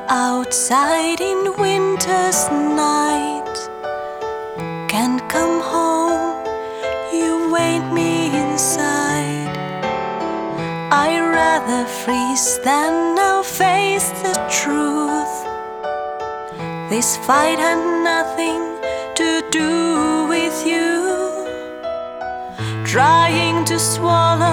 outside in winter's night. Can't come home, you wait me inside. I'd rather freeze than now face the truth. This fight had nothing to do with you. Trying to swallow